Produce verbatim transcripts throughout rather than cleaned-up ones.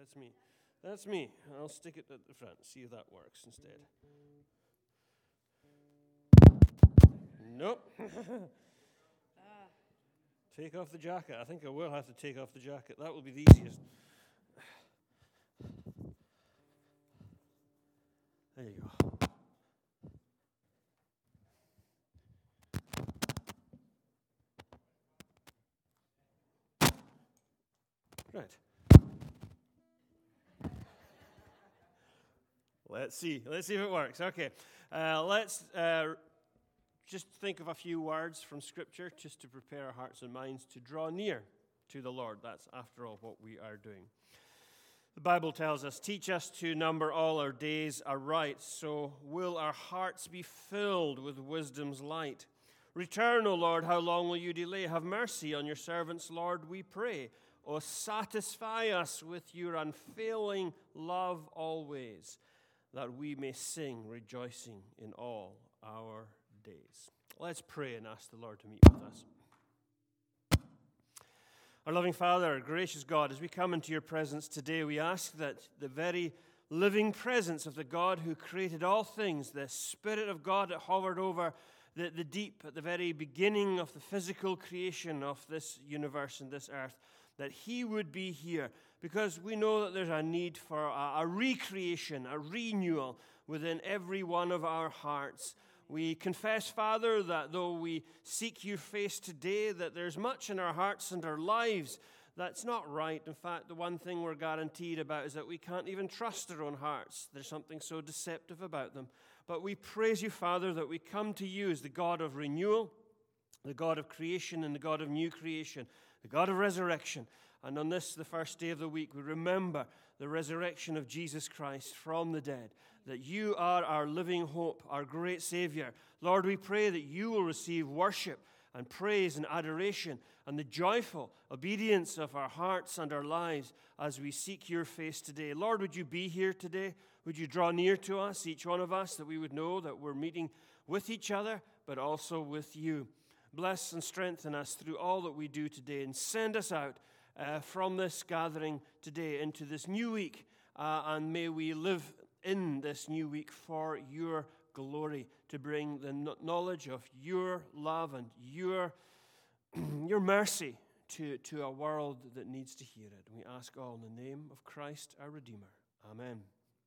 That's me. That's me. I'll stick it at the front. See if that works instead. Nope. Take off the jacket. I think I will have to take off the jacket. That will be the easiest. There you go. Right. Let's see. Let's see if it works. Okay. Uh, let's uh, just think of a few words from Scripture just to prepare our hearts and minds to draw near to the Lord. That's, after all, what we are doing. The Bible tells us, teach us to number all our days aright, so will our hearts be filled with wisdom's light. Return, O Lord, how long will you delay? Have mercy on your servants, Lord, we pray. O satisfy us with your unfailing love always, that we may sing rejoicing in all our days. Let's pray and ask the Lord to meet with us. Our loving Father, our gracious God, as we come into your presence today, we ask that the very living presence of the God who created all things, the Spirit of God that hovered over the, the deep at the very beginning of the physical creation of this universe and this earth, that he would be here, because we know that there's a need for a, a recreation, a renewal within every one of our hearts. We confess, Father, that though we seek your face today, that there's much in our hearts and our lives that's not right. In fact, the one thing we're guaranteed about is that we can't even trust our own hearts. There's something so deceptive about them. But we praise you, Father, that we come to you as the God of renewal, the God of creation and the God of new creation, the God of resurrection. And on this, the first day of the week, we remember the resurrection of Jesus Christ from the dead, that you are our living hope, our great Savior. Lord, we pray that you will receive worship and praise and adoration and the joyful obedience of our hearts and our lives as we seek your face today. Lord, would you be here today? Would you draw near to us, each one of us, that we would know that we're meeting with each other, but also with you. Bless and strengthen us through all that we do today, and send us out uh, from this gathering today into this new week, uh, and may we live in this new week for your glory, to bring the knowledge of your love and your, your mercy to, to a world that needs to hear it. We ask all in the name of Christ, our Redeemer. Amen.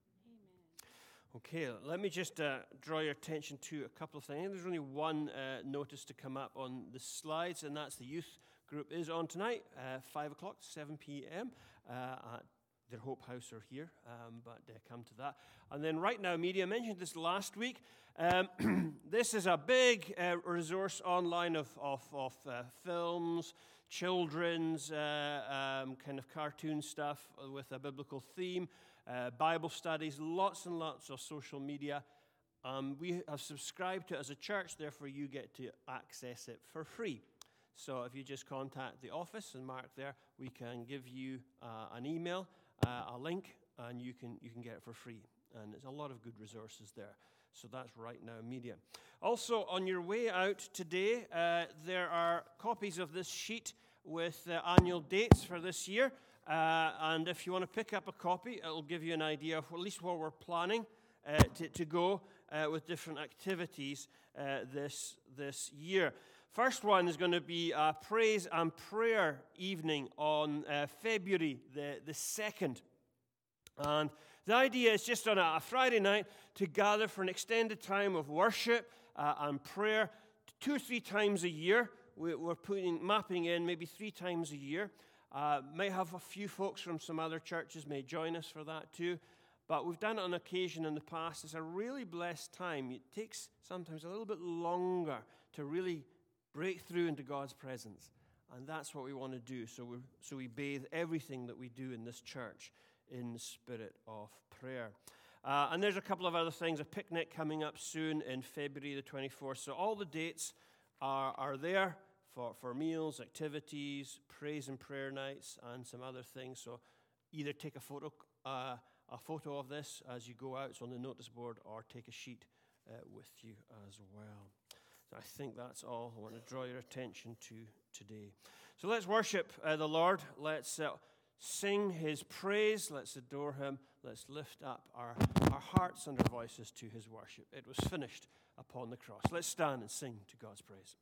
Okay, let me just uh, draw your attention to a couple of things. There's only one uh, notice to come up on the slides, and that's the youth group is on tonight, uh, five o'clock, seven p.m. Uh, at their Hope House are here, um, but uh, come to that. And then Right Now Media, I mentioned this last week. Um, this is a big uh, resource online of, of, of uh, films, children's uh, um, kind of cartoon stuff with a biblical theme, uh, Bible studies, lots and lots of social media. Um, we have subscribed to it as a church, therefore you get to access it for free. So if you just contact the office and mark there, we can give you uh, an email, uh, a link, and you can you can get it for free. And there's a lot of good resources there. So that's Right Now Media. Also, on your way out today, uh, there are copies of this sheet with uh, annual dates for this year. Uh, and if you want to pick up a copy, it'll give you an idea of at least where we're planning uh, to, to go uh, with different activities uh, this this year. First one is going to be a praise and prayer evening on uh, February the, the second. And the idea is just on a, a Friday night to gather for an extended time of worship uh, and prayer two or three times a year. We, we're putting mapping in maybe three times a year. Uh, may have a few folks from some other churches may join us for that too. But we've done it on occasion in the past. It's a really blessed time. It takes sometimes a little bit longer to really break through into God's presence. And that's what we want to do. So we so we bathe everything that we do in this church in the spirit of prayer. Uh, and there's a couple of other things. A picnic coming up soon in February the twenty-fourth. So all the dates are, are there for, for meals, activities, praise and prayer nights, and some other things. So either take a photo uh, a photo of this as you go out, it's on the notice board, or take a sheet uh, with you as well. I think that's all I want to draw your attention to today. So let's worship uh, the Lord. Let's uh, sing his praise. Let's adore him. Let's lift up our, our hearts and our voices to his worship. It was finished upon the cross. Let's stand and sing to God's praise.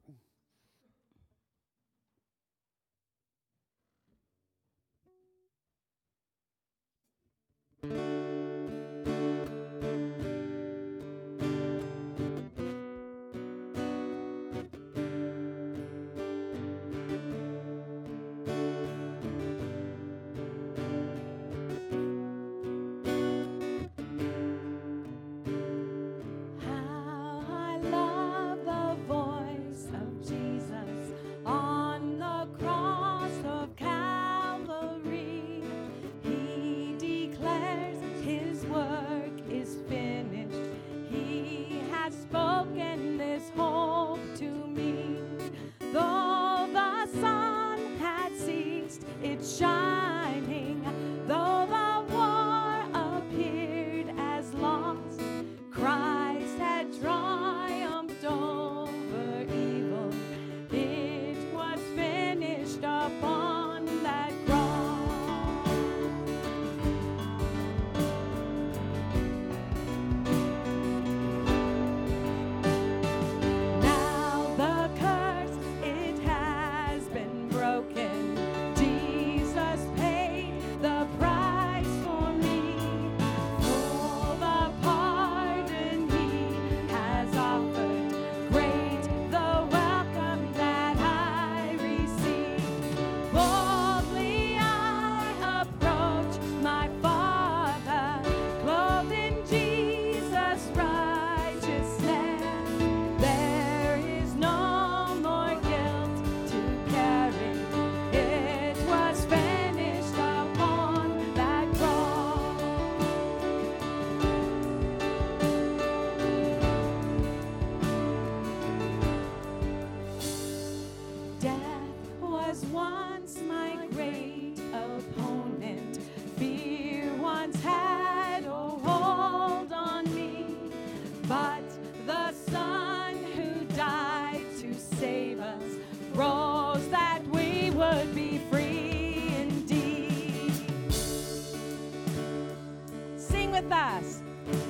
with us.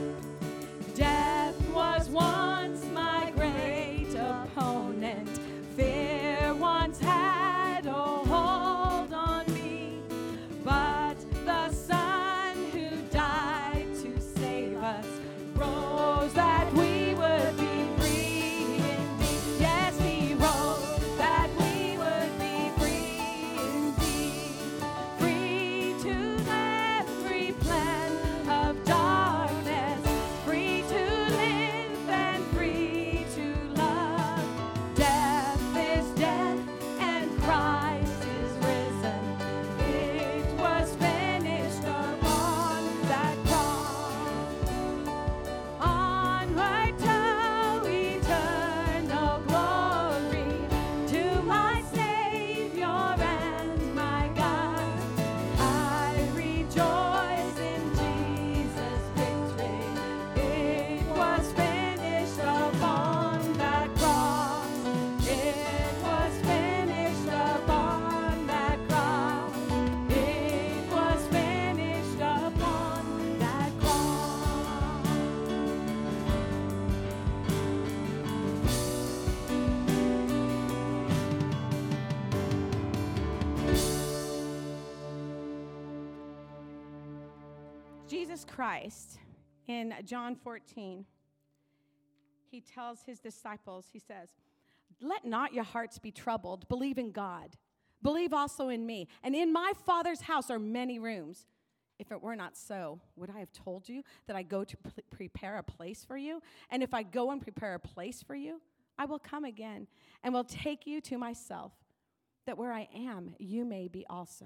Death was once my great opponent. Fear once had a hold on me. But the Son who died to save us rose that we would be free indeed. Yes, he rose that we would be free indeed. Free to every plan of darkness. Free to live and free to love. Death is dead and Christ is risen. It was finished upon that cross. Onward to eternal glory, to my Savior and my God. I rejoice in Jesus' victory. It was finished upon that cross. It was finished upon that cross. It was finished upon that cross. Jesus Christ, in John fourteen, he tells his disciples, he says, "Let not your hearts be troubled. Believe in God. Believe also in me. And in my Father's house are many rooms. If it were not so, would I have told you that I go to p- prepare a place for you? And if I go and prepare a place for you, I will come again and will take you to myself, that where I am, you may be also."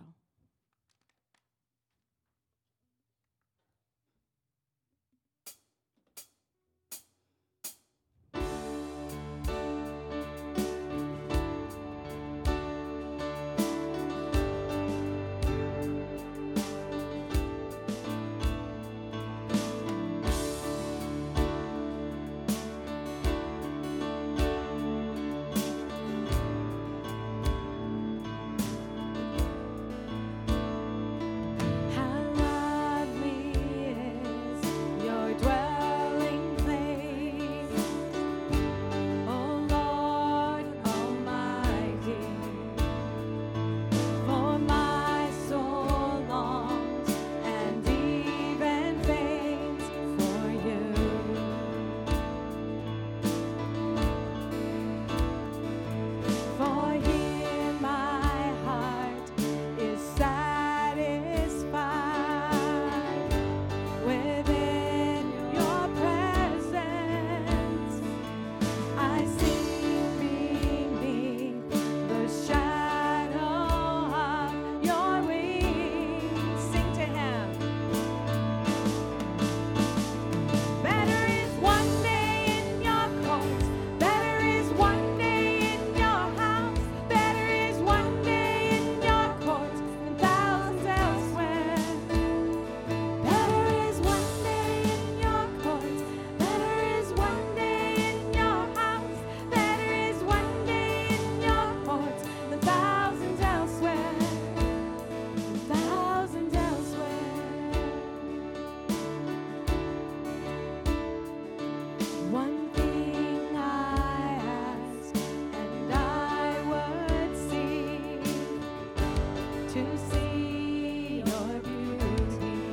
to see your beauty,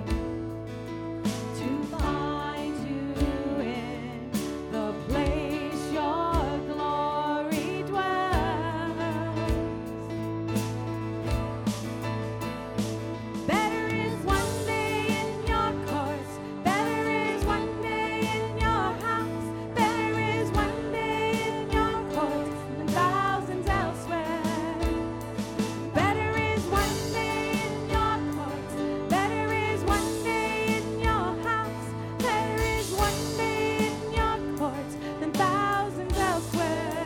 to find you in the place your glory dwells. Better is one day in your courts, better is one day in your house, better is one day in your courts than thousands elsewhere. Better is one day in your courts, better is one day in your house, better is one day in your courts than thousands elsewhere.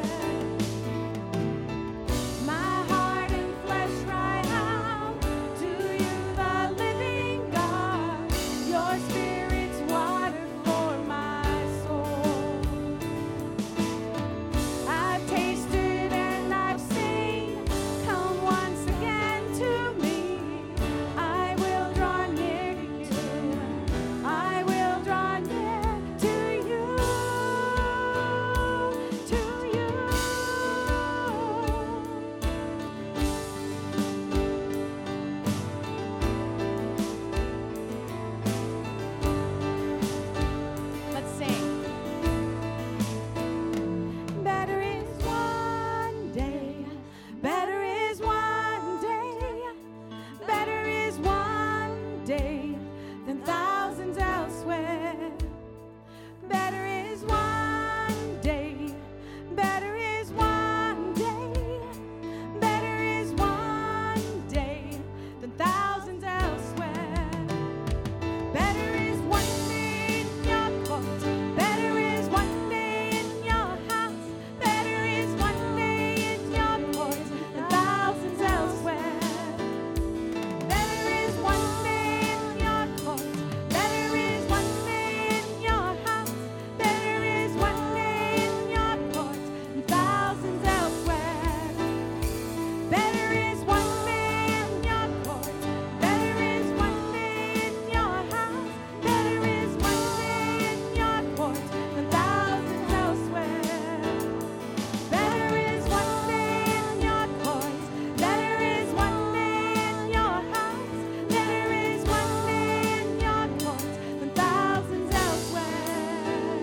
My heart and flesh cry out to you, the living God. Your spirit's water for my soul. I've tasted and I've seen. Come once again to me. I will draw near to you. I will draw near to you. To you. Let's sing. Better is one day, better is one day, better is one day than thousands elsewhere. Better is one day, better is one day, better is one day than thousands elsewhere. Better is one day in your courts, better is one day in your house, better is one day in your courts than thousands elsewhere. Better is one day in your courts, better is one day in your house, better is one day in your courts than thousands elsewhere. Better is one day in your courts, better is one day in your house, better is one day in your courts than thousands elsewhere. Better is one day in your courts, better is one day in your house, better is one day in your courts than thousands elsewhere.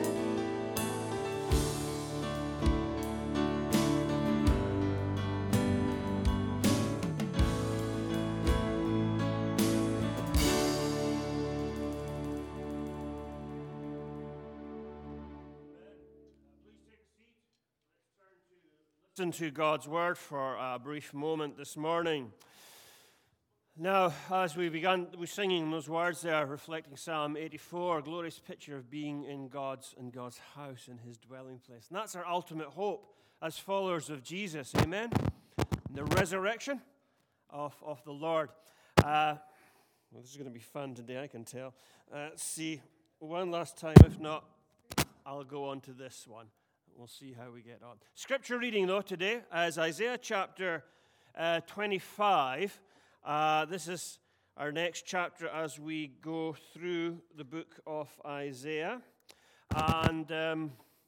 Listen to God's word for a brief moment this morning. Now, as we began, we singing those words there, reflecting Psalm eighty-four, a glorious picture of being in God's in God's house, in His dwelling place, and that's our ultimate hope as followers of Jesus. Amen. And the resurrection of of the Lord. Uh, well, this is going to be fun today, I can tell. Uh, let's see one last time. If not, I'll go on to this one. We'll see how we get on. Scripture reading, though, today is Isaiah chapter uh, twenty-five. Uh, this is our next chapter as we go through the book of Isaiah. And um,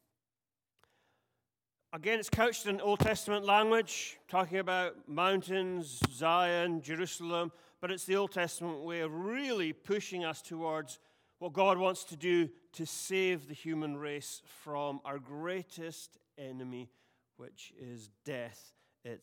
again, it's couched in Old Testament language, talking about mountains, Zion, Jerusalem. But it's the Old Testament way of really pushing us towards what God wants to do to save the human race from our greatest enemy, which is death. It's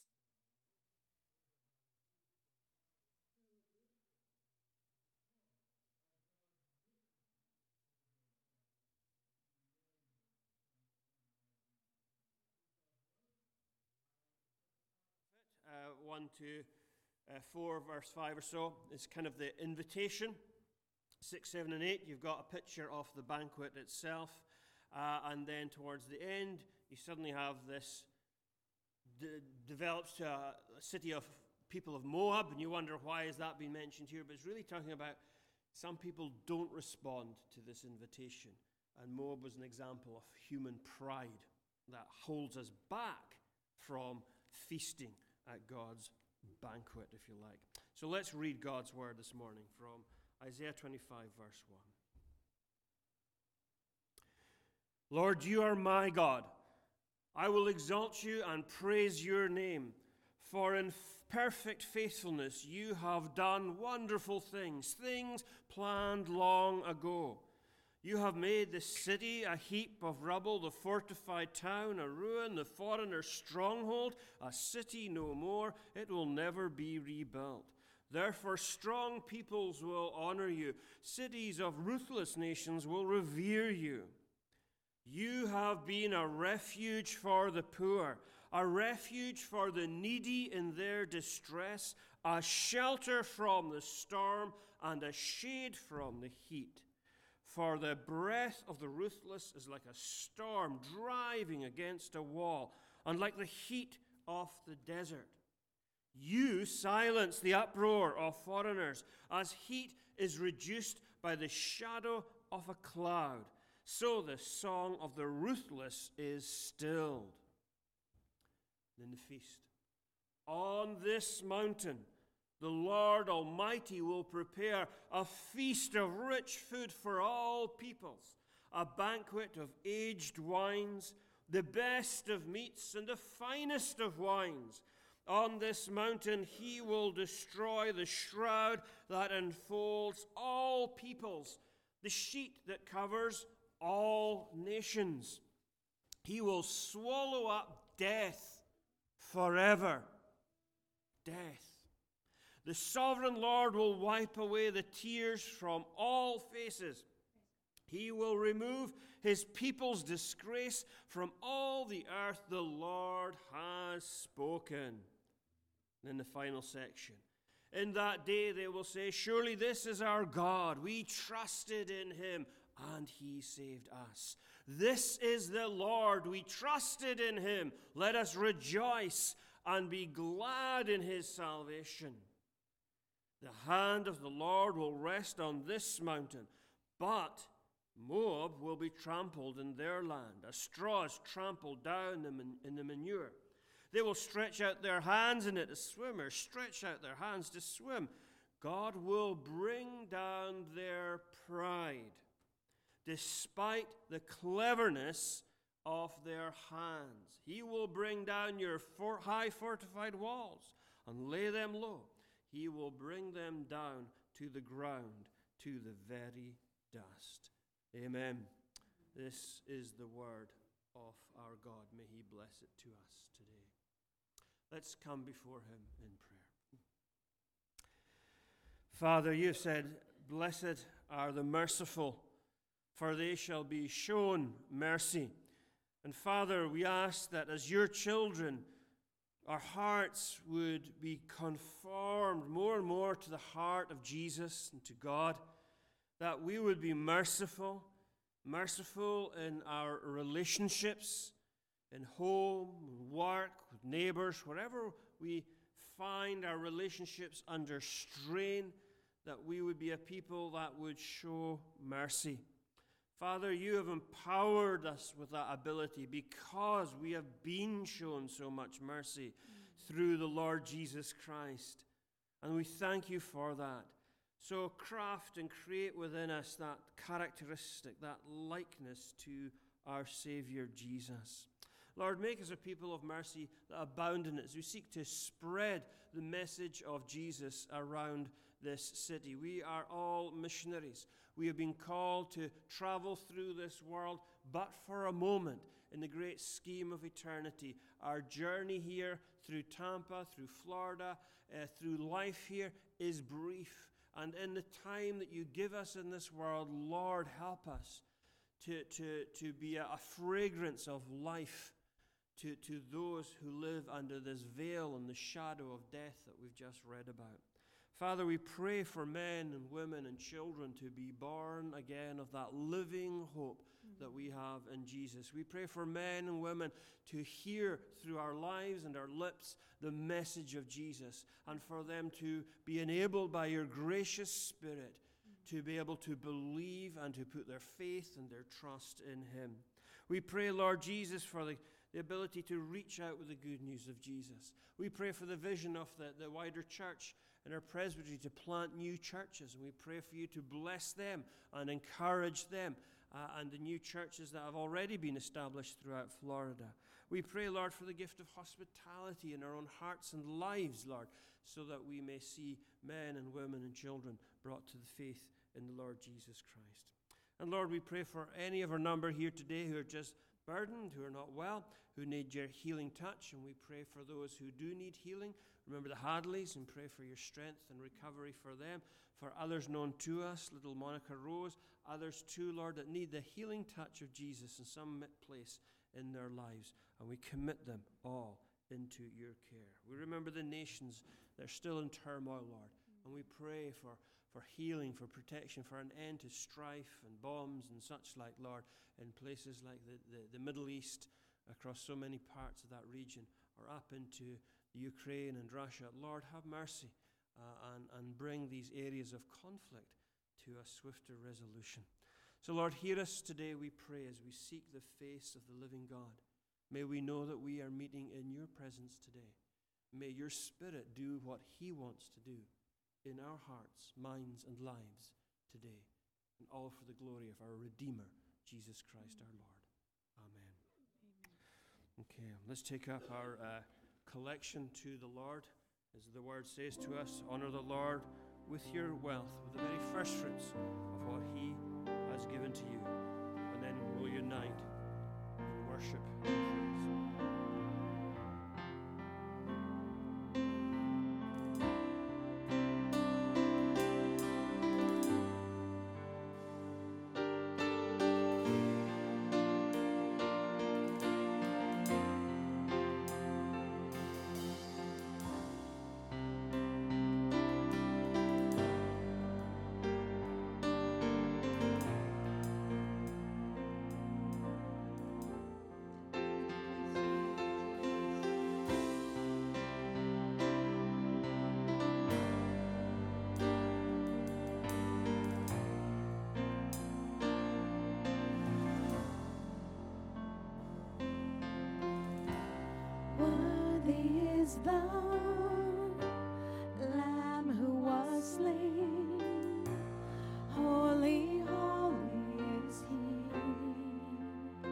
uh, one to uh, four, verse five or so. It's kind of the invitation. Six, seven, and eight, you've got a picture of the banquet itself. Uh, and then towards the end, you suddenly have this d- develops to a, a city of people of Moab, and you wonder why has that been mentioned here. But it's really talking about some people don't respond to this invitation. And Moab was an example of human pride that holds us back from feasting at God's banquet, if you like. So let's read God's word this morning from Isaiah twenty-five, verse one. Lord, you are my God. I will exalt you and praise your name, For in perfect faithfulness you have done wonderful things, things planned long ago. You have made the city a heap of rubble, the fortified town a ruin, the foreigner's stronghold, a city no more. It will never be rebuilt. Therefore strong peoples will honor you. Cities of ruthless nations will revere you. You have been a refuge for the poor, a refuge for the needy in their distress, a shelter from the storm and a shade from the heat. For the breath of the ruthless is like a storm driving against a wall, and like the heat of the desert. You silence the uproar of foreigners, as heat is reduced by the shadow of a cloud. So the song of the ruthless is stilled. Then the feast. On this mountain, the Lord Almighty will prepare a feast of rich food for all peoples, a banquet of aged wines, the best of meats and the finest of wines. On this mountain he will destroy the shroud that enfolds all peoples, the sheet that covers all nations. He will swallow up death forever. Death. The sovereign Lord will wipe away the tears from all faces. He will remove his people's disgrace from all the earth. The Lord has spoken. In the final section. In that day they will say, surely this is our God. We trusted in him and he saved us. This is the Lord. We trusted in him. Let us rejoice and be glad in his salvation. The hand of the Lord will rest on this mountain, but Moab will be trampled in their land. A straw is trampled down in the manure. They will stretch out their hands in it as swimmers stretch out their hands to swim. God will bring down their pride, despite the cleverness of their hands. He will bring down your for high fortified walls and lay them low. He will bring them down to the ground, to the very dust. Amen. This is the word of our God. May he bless it to us today. Let's come before him in prayer. Father, you have said, blessed are the merciful, for they shall be shown mercy. And Father, we ask that as your children, our hearts would be conformed more and more to the heart of Jesus and to God, that we would be merciful, merciful in our relationships, in home, work, with neighbors, wherever we find our relationships under strain, that we would be a people that would show mercy. Father, you have empowered us with that ability because we have been shown so much mercy through the Lord Jesus Christ. And we thank you for that. So craft and create within us that characteristic, that likeness to our Savior Jesus. Lord, make us a people of mercy that abound in it as we seek to spread the message of Jesus around this city. We are all missionaries. We have been called to travel through this world, but for a moment in the great scheme of eternity. Our journey here through Tampa, through Florida, uh, through life here is brief. And in the time that you give us in this world, Lord, help us to, to, to be a, a fragrance of life to, to those who live under this veil and the shadow of death that we've just read about. Father, we pray for men and women and children to be born again of that living hope mm-hmm. that we have in Jesus. We pray for men and women to hear through our lives and our lips the message of Jesus, and for them to be enabled by your gracious Spirit mm-hmm. to be able to believe and to put their faith and their trust in him. We pray, Lord Jesus, for the the ability to reach out with the good news of Jesus. We pray for the vision of the, the wider church and our presbytery to plant new churches, and we pray for you to bless them and encourage them uh, and the new churches that have already been established throughout Florida. We pray, Lord, for the gift of hospitality in our own hearts and lives, Lord, so that we may see men and women and children brought to the faith in the Lord Jesus Christ. And Lord, we pray for any of our number here today who are just burdened, who are not well, who need your healing touch. And we pray for those who do need healing. Remember the Hadleys, and pray for your strength and recovery for them. For others known to us, little Monica Rose, others too, Lord, that need the healing touch of Jesus in some place in their lives. And we commit them all into your care. We remember the nations that are still in turmoil, Lord. And we pray for, for healing, for protection, for an end to strife and bombs and such like, Lord, in places like the, the, the Middle East, across so many parts of that region, or up into the Ukraine and Russia. Lord, have mercy uh, and, and bring these areas of conflict to a swifter resolution. So, Lord, hear us today, we pray, as we seek the face of the living God. May we know that we are meeting in your presence today. May your Spirit do what he wants to do in our hearts, minds, and lives today, and all for the glory of our Redeemer, Jesus Christ our Lord. Amen. Amen. Okay, let's take up our uh, collection to the Lord. As the word says to us, honor the Lord with your wealth, with the very first fruits of what he has given to you. And then we'll unite in worship and praise. is the Lamb who was slain. Holy, holy is he.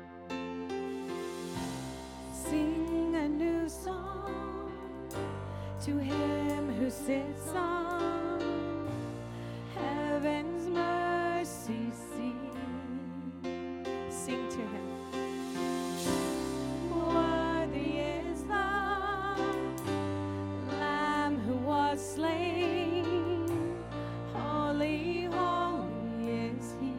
Sing a new song to him who sits on heaven's mercy seat. Sing to him. Slain, holy, holy is he.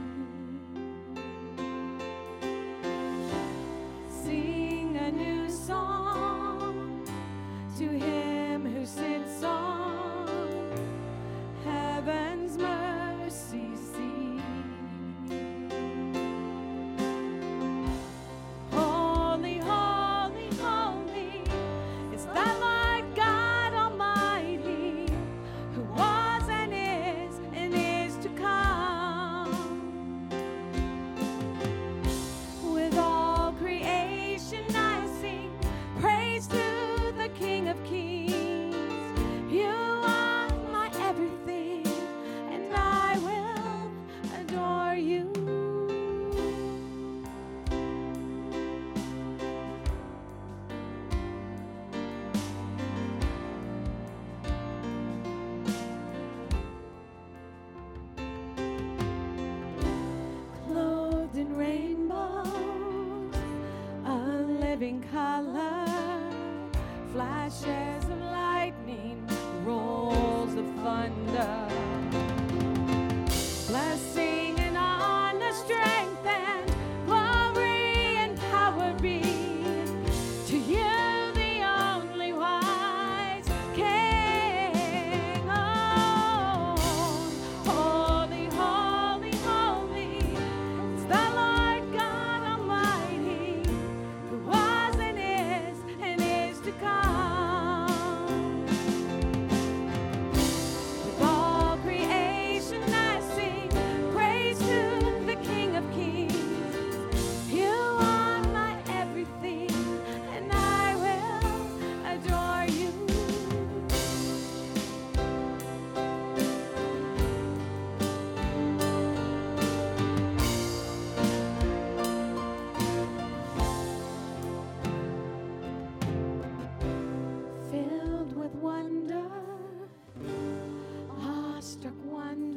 Sing a new song to him who sits on heaven's mercy seat. Holy, holy, holy is the Lord God. Color, flashes of lightning, rolls of thunder, blessing and honor, strength and glory and power be to you, the only wise King. Oh, holy, holy, holy is the Lord God Almighty, who was and is to come.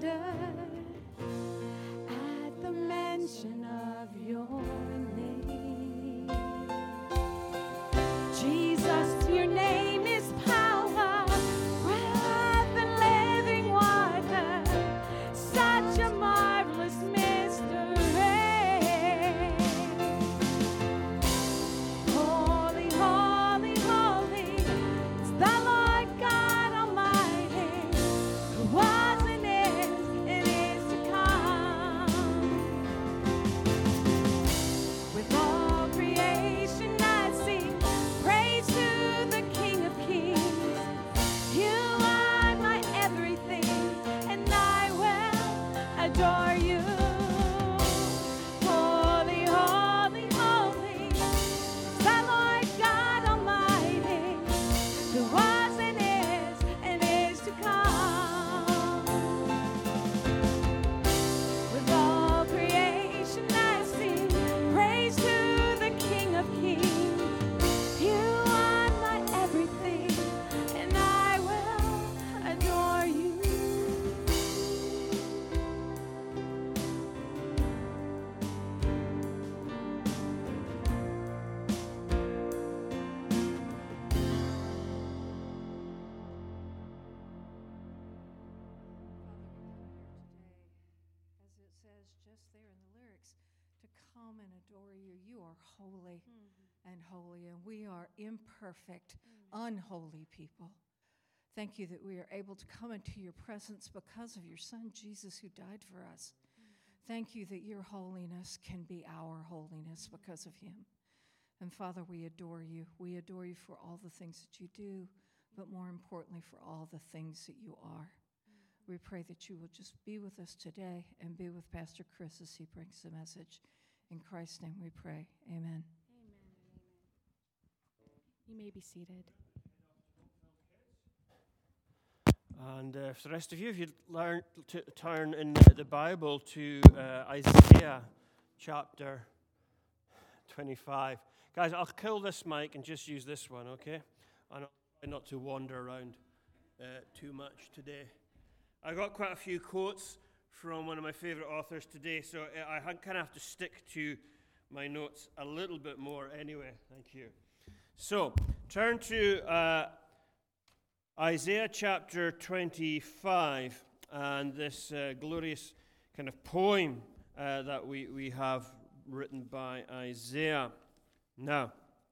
wondered at the mention of your name. Jesus, your name is power, breath and living water, such a marvelous mystery. Holy, holy, holy is the Lord God Almighty, who was and is and is to come. With all creation I sing praise to the King of Kings. You are my everything, and I will adore you. Holy, holy, holy is the Lord God Almighty, who was and is and is to come. With all creation I sing praise to the King of Kings. You are my everything, and I will adore you. As it says just there in the lyrics, to come and adore you. You are holy and holy, and we are imperfect, unholy people. Thank you that we are able to come into your presence because of your Son, Jesus, who died for us. Thank you that your holiness can be our holiness because of him. And Father, we adore you. We adore you for all the things that you do, but more importantly, for all the things that you are. We pray that you will just be with us today and be with Pastor Chris as he brings the message. In Christ's name we pray. Amen. Amen. You may be seated. And uh, for the rest of you, if you'd learn to turn in the, the Bible to uh, Isaiah chapter twenty-five. Guys, I'll kill this mic and just use this one, okay? And I'll try not to wander around uh, too much today. I got quite a few quotes from one of my favorite authors today, so I kind of have to stick to my notes a little bit more anyway. Thank you. So, turn to uh, Isaiah chapter twenty-five, and this uh, glorious kind of poem uh, that we, we have written by Isaiah. Now,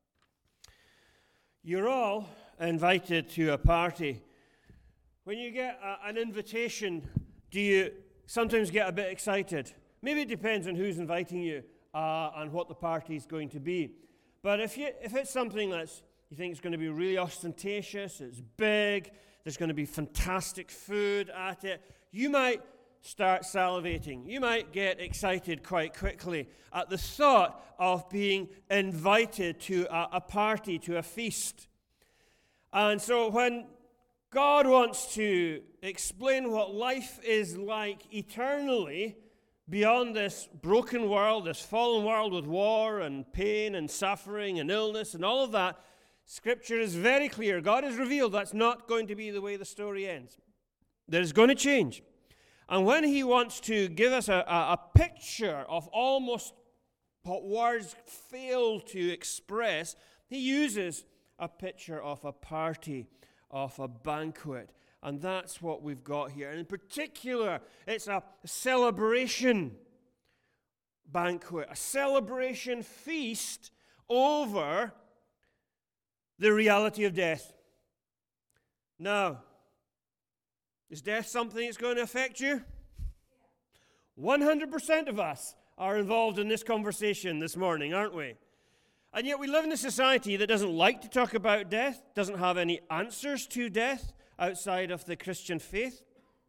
you're all invited to a party. When you get a, an invitation, do you sometimes get a bit excited? Maybe it depends on who's inviting you uh, and what the party is going to be. But if you if it's something that's you think is going to be really ostentatious, it's big, there's going to be fantastic food at it, you might start salivating. You might get excited quite quickly at the thought of being invited to a, a party, to a feast. And so when God wants to explain what life is like eternally beyond this broken world, this fallen world with war and pain and suffering and illness and all of that, Scripture is very clear. God has revealed that's not going to be the way the story ends. That it's going to change. And when he wants to give us a, a, a picture of almost what words fail to express, he uses a picture of a party, of a banquet. And that's what we've got here. And in particular, it's a celebration banquet, a celebration feast over the reality of death. Now, is death something that's going to affect you? one hundred percent of us are involved in this conversation this morning, aren't we? And yet we live in a society that doesn't like to talk about death, doesn't have any answers to death outside of the Christian faith.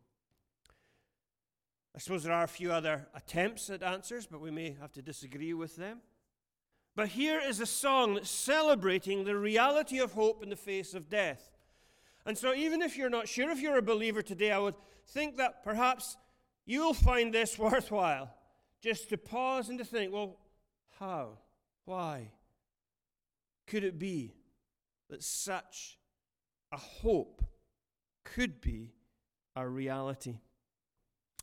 I suppose there are a few other attempts at answers, but we may have to disagree with them. But here is a song that's celebrating the reality of hope in the face of death. And so even if you're not sure if you're a believer today, I would think that perhaps you'll find this worthwhile, just to pause and to think, well, how? Why? Could it be that such a hope could be a reality?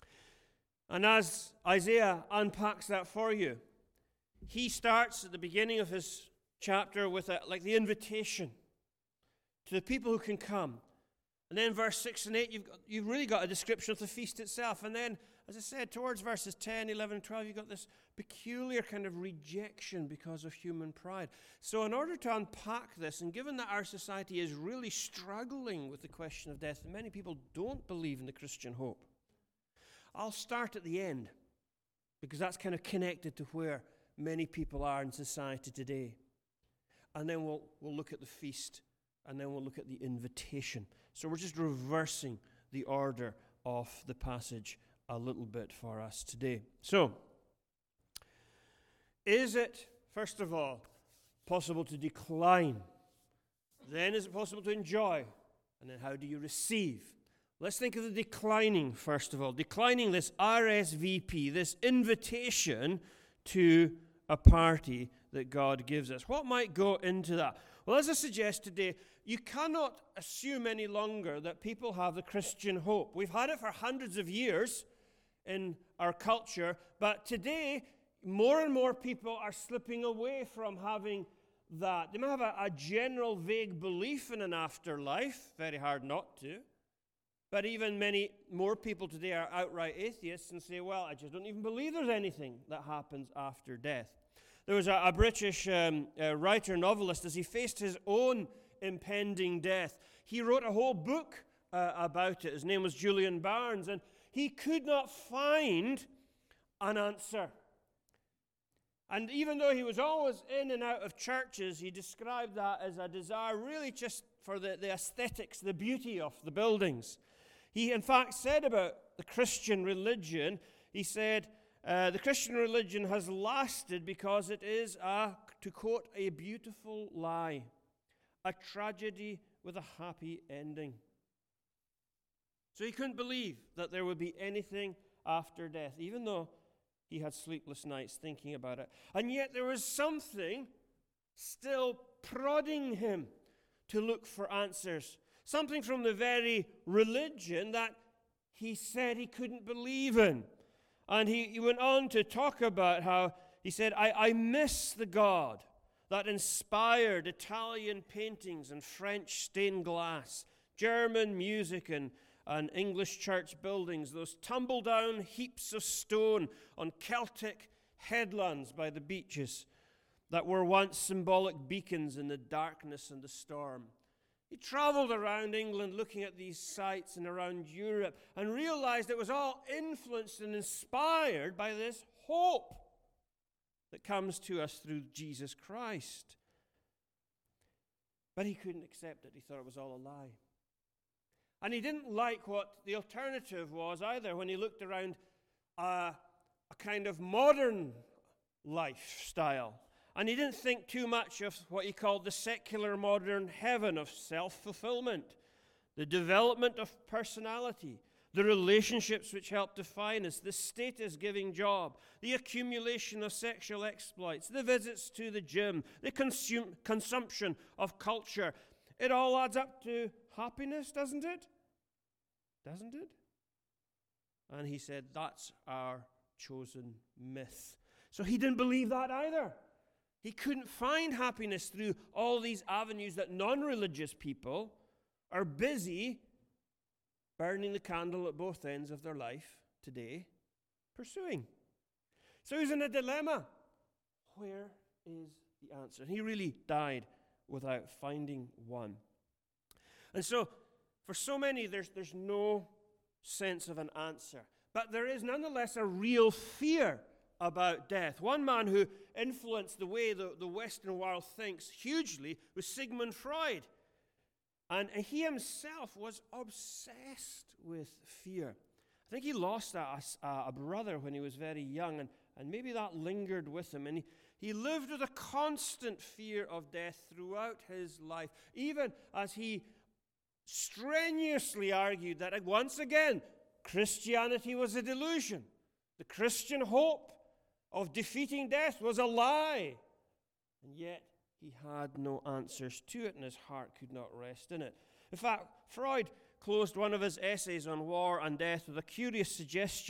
And as Isaiah unpacks that for you, he starts at the beginning of his chapter with a, like the invitation to the people who can come. And then verse six and eight, you've, got, you've really got a description of the feast itself. And then, as I said, towards verses ten, eleven, and twelve, you've got this peculiar kind of rejection because of human pride. So in order to unpack this, and given that our society is really struggling with the question of death, and many people don't believe in the Christian hope, I'll start at the end, because that's kind of connected to where many people are in society today. And then we'll, we'll look at the feast, and then we'll look at the invitation. So we're just reversing the order of the passage a little bit for us today. So, is it, first of all, possible to decline? Then is it possible to enjoy? And then how do you receive? Let's think of the declining, first of all. Declining this R S V P, this invitation to a party that God gives us. What might go into that? Well, as I suggest today, you cannot assume any longer that people have the Christian hope. We've had it for hundreds of years in our culture, but today, more and more people are slipping away from having that. They may have a, a general vague belief in an afterlife, very hard not to, but even many more people today are outright atheists and say, well, I just don't even believe there's anything that happens after death. There was a, a British um, uh, writer, novelist, as he faced his own impending death. He wrote a whole book uh, about it. His name was Julian Barnes, and he could not find an answer. And even though he was always in and out of churches, he described that as a desire really just for the, the aesthetics, the beauty of the buildings. He, in fact, said about the Christian religion, he said, uh, the Christian religion has lasted because it is, a, to quote, a beautiful lie, a tragedy with a happy ending. So he couldn't believe that there would be anything after death, even though he had sleepless nights thinking about it. And yet there was something still prodding him to look for answers. Something from the very religion that he said he couldn't believe in. And he, he went on to talk about how, he said, I, I miss the God that inspired Italian paintings and French stained glass, German music and and English church buildings, those tumble-down heaps of stone on Celtic headlands by the beaches that were once symbolic beacons in the darkness and the storm. He traveled around England looking at these sites and around Europe and realized it was all influenced and inspired by this hope that comes to us through Jesus Christ. But he couldn't accept it. He thought it was all a lie. And he didn't like what the alternative was either when he looked around uh, a kind of modern lifestyle. And he didn't think too much of what he called the secular modern heaven of self-fulfillment, the development of personality, the relationships which help define us, the status-giving job, the accumulation of sexual exploits, the visits to the gym, the consum- consumption of culture. It all adds up to happiness, doesn't it? Doesn't it? And he said, that's our chosen myth. So he didn't believe that either. He couldn't find happiness through all these avenues that non-religious people are busy burning the candle at both ends of their life today, pursuing. So he's in a dilemma. Where is the answer? And he really died without finding one. And so, for so many, there's, there's no sense of an answer. But there is nonetheless a real fear about death. One man who influenced the way the, the Western world thinks hugely was Sigmund Freud. And he himself was obsessed with fear. I think he lost a, a, a brother when he was very young, and, and maybe that lingered with him. And he, he lived with a constant fear of death throughout his life, even as he strenuously argued that, once again, Christianity was a delusion. The Christian hope of defeating death was a lie. And yet, he had no answers to it, and his heart could not rest in it. In fact, Freud closed one of his essays on war and death with a curious suggestion.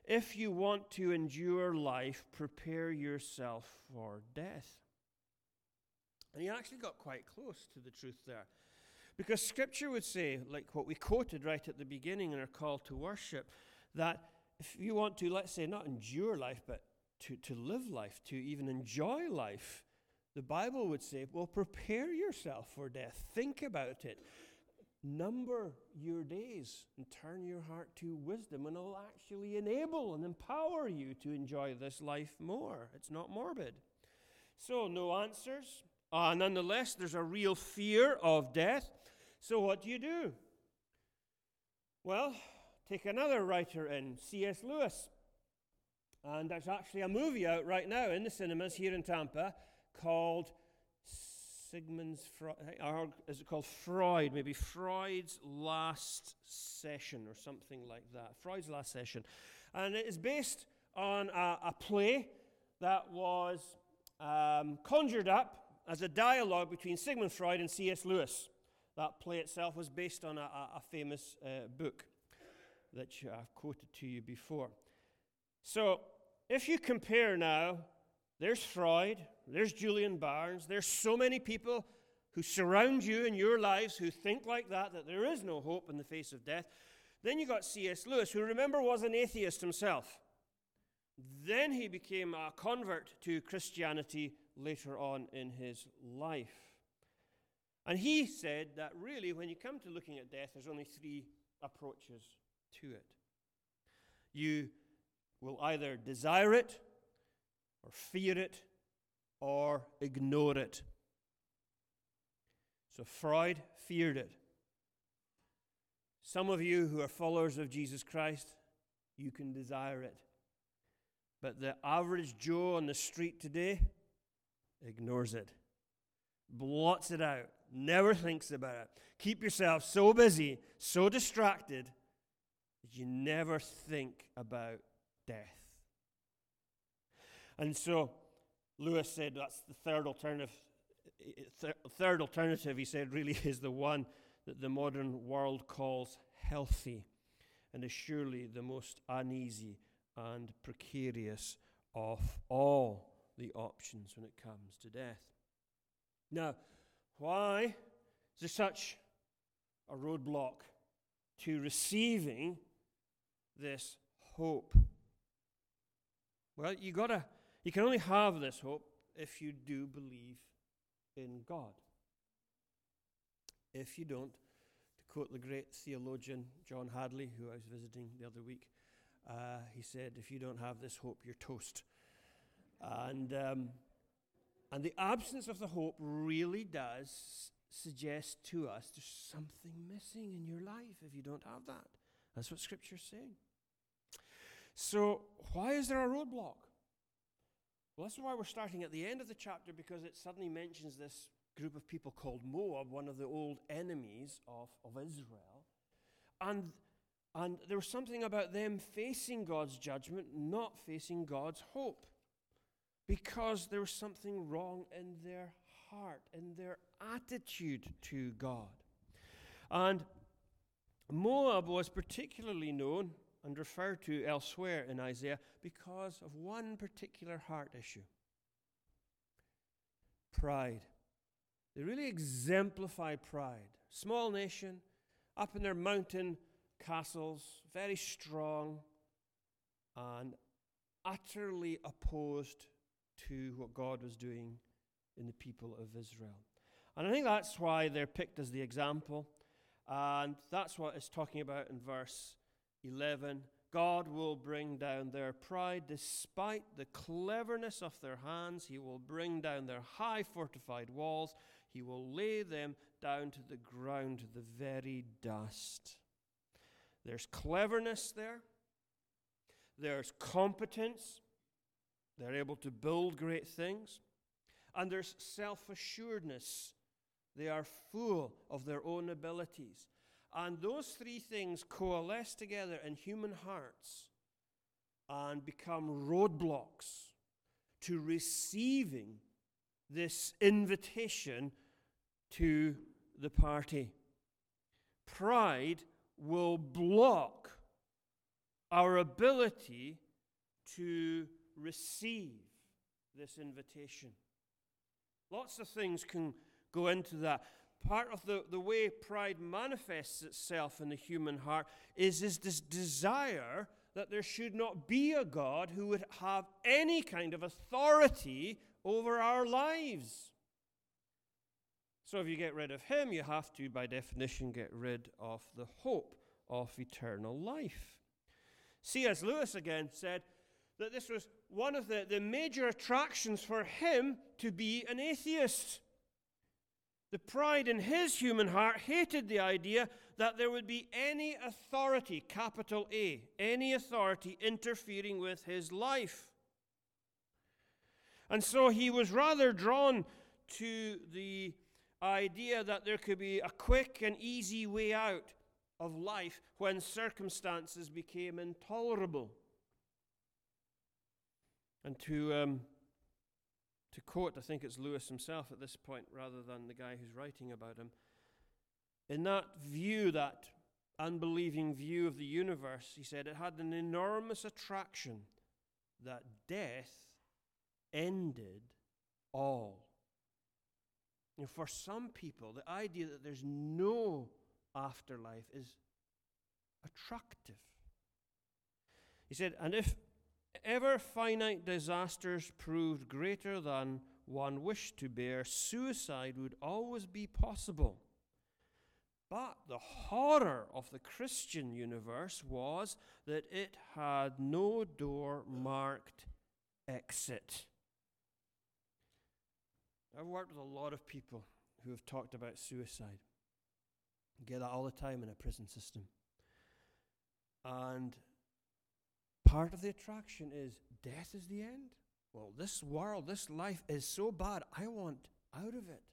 if you want to endure life, prepare yourself for death. And he actually got quite close to the truth there. Because Scripture would say, like what we quoted right at the beginning in our call to worship, that if you want to, let's say, not endure life, but to, to live life, to even enjoy life, the Bible would say, well, prepare yourself for death. Think about it. Number your days and turn your heart to wisdom, and it'll actually enable and empower you to enjoy this life more. It's not morbid. So, no answers. Uh, nonetheless, there's a real fear of death. So what do you do? Well, take another writer in, C S Lewis. And there's actually a movie out right now in the cinemas here in Tampa called Sigmund's Freud, or is it called Freud? Maybe Freud's Last Session or something like that. Freud's Last Session. And it is based on a, a play that was um, conjured up as a dialogue between Sigmund Freud and C S Lewis. That play itself was based on a, a, a famous uh, book that I've quoted to you before. So, if you compare now, there's Freud, there's Julian Barnes, there's so many people who surround you in your lives who think like that, that there is no hope in the face of death. Then you got C S Lewis, who, remember, was an atheist himself. Then he became a convert to Christianity later on in his life. And he said that really, when you come to looking at death, there's only three approaches to it. You will either desire it, or fear it, or ignore it. So Freud feared it. Some of you who are followers of Jesus Christ, you can desire it. But the average Joe on the street today ignores it, blots it out, never thinks about it. Keep yourself so busy, so distracted, that you never think about death. And so Lewis said that's the third alternative. Th- third alternative, he said, really is the one that the modern world calls healthy, and is surely the most uneasy and precarious of all the options when it comes to death. Now, why is there such a roadblock to receiving this hope? Well, you gotta, you can only have this hope if you do believe in God. If you don't, to quote the great theologian John Hadley, who I was visiting the other week, uh, he said, if you don't have this hope, you're toast. And um, and the absence of the hope really does suggest to us there's something missing in your life if you don't have that. That's what Scripture's saying. So why is there a roadblock? Well, that's why we're starting at the end of the chapter, because it suddenly mentions this group of people called Moab, one of the old enemies of, of Israel. And, and there was something about them facing God's judgment, not facing God's hope, because there was something wrong in their heart, in their attitude to God. And Moab was particularly known and referred to elsewhere in Isaiah because of one particular heart issue: pride. They really exemplify pride. Small nation, up in their mountain castles, very strong, and utterly opposed to what God was doing in the people of Israel. And I think that's why they're picked as the example. And that's what it's talking about in verse eleven. God will bring down their pride despite the cleverness of their hands. He will bring down their high fortified walls. He will lay them down to the ground, to the very dust. There's cleverness there. There's competence. They're able to build great things. And there's self-assuredness. They are full of their own abilities. And those three things coalesce together in human hearts and become roadblocks to receiving this invitation to the party. Pride will block our ability to receive this invitation. Lots of things can go into that. Part of the, the way pride manifests itself in the human heart is, is this desire that there should not be a God who would have any kind of authority over our lives. So if you get rid of him, you have to, by definition, get rid of the hope of eternal life. C S Lewis again said that this was one of the, the major attractions for him to be an atheist. The pride in his human heart hated the idea that there would be any authority, capital A, any authority interfering with his life. And so he was rather drawn to the idea that there could be a quick and easy way out of life when circumstances became intolerable. And to um, to quote, I think it's Lewis himself at this point rather than the guy who's writing about him, in that view, that unbelieving view of the universe, he said it had an enormous attraction that death ended all. You know, for some people, the idea that there's no afterlife is attractive. He said, and if ever finite disasters proved greater than one wished to bear, suicide would always be possible. But the horror of the Christian universe was that it had no door marked exit. I've worked with a lot of people who have talked about suicide. You get that all the time in a prison system. And part of the attraction is death is the end. Well, this world, this life is so bad, I want out of it.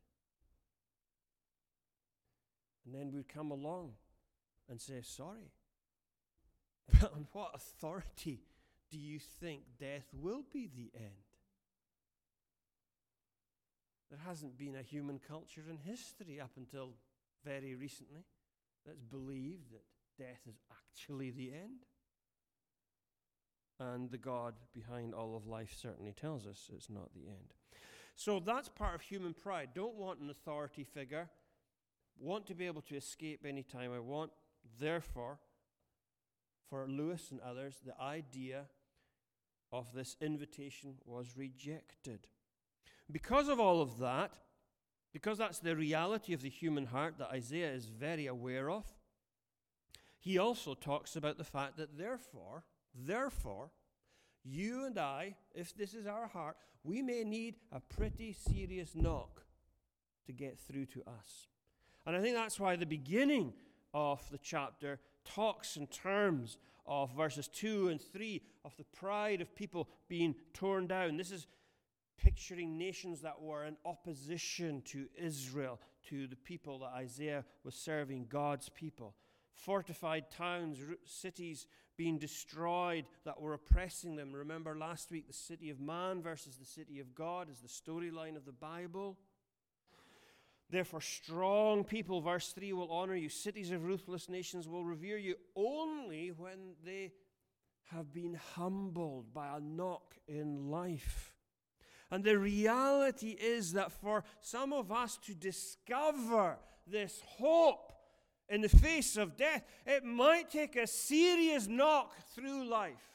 And then we'd come along and say, sorry. But on what authority do you think death will be the end? There hasn't been a human culture in history up until very recently that's believed that death is actually the end. And the God behind all of life certainly tells us it's not the end. So that's part of human pride. Don't want an authority figure. Want to be able to escape any time I want. Therefore, for Lewis and others, the idea of this invitation was rejected. Because of all of that, because that's the reality of the human heart that Isaiah is very aware of, he also talks about the fact that therefore, therefore, you and I, if this is our heart, we may need a pretty serious knock to get through to us. And I think that's why the beginning of the chapter talks in terms of verses two and three of the pride of people being torn down. This is picturing nations that were in opposition to Israel, to the people that Isaiah was serving, God's people. Fortified towns, cities being destroyed that were oppressing them. Remember last week, the city of man versus the city of God is the storyline of the Bible. Therefore, strong people, verse three, will honor you. Cities of ruthless nations will revere you only when they have been humbled by a knock in life. And the reality is that for some of us to discover this hope in the face of death, it might take a serious knock through life.